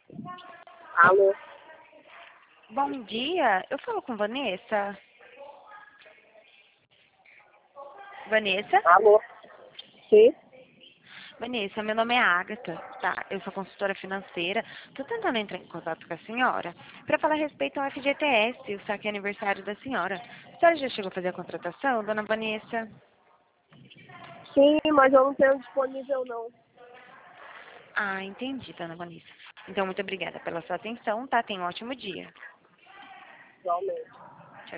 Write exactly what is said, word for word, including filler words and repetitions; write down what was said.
Alô? Bom dia, eu falo com Vanessa. Vanessa? Alô? Sim? Vanessa, meu nome é Agatha, tá? Eu sou consultora financeira. Tô tentando entrar em contato com a senhora para falar a respeito ao F G T S, o saque aniversário da senhora. A senhora já chegou a fazer a contratação, dona Vanessa? Sim, mas eu não tenho disponível não. Ah, entendi, dona Vanessa. Então, muito obrigada pela sua atenção, tá? Tenha um ótimo dia. Igualmente.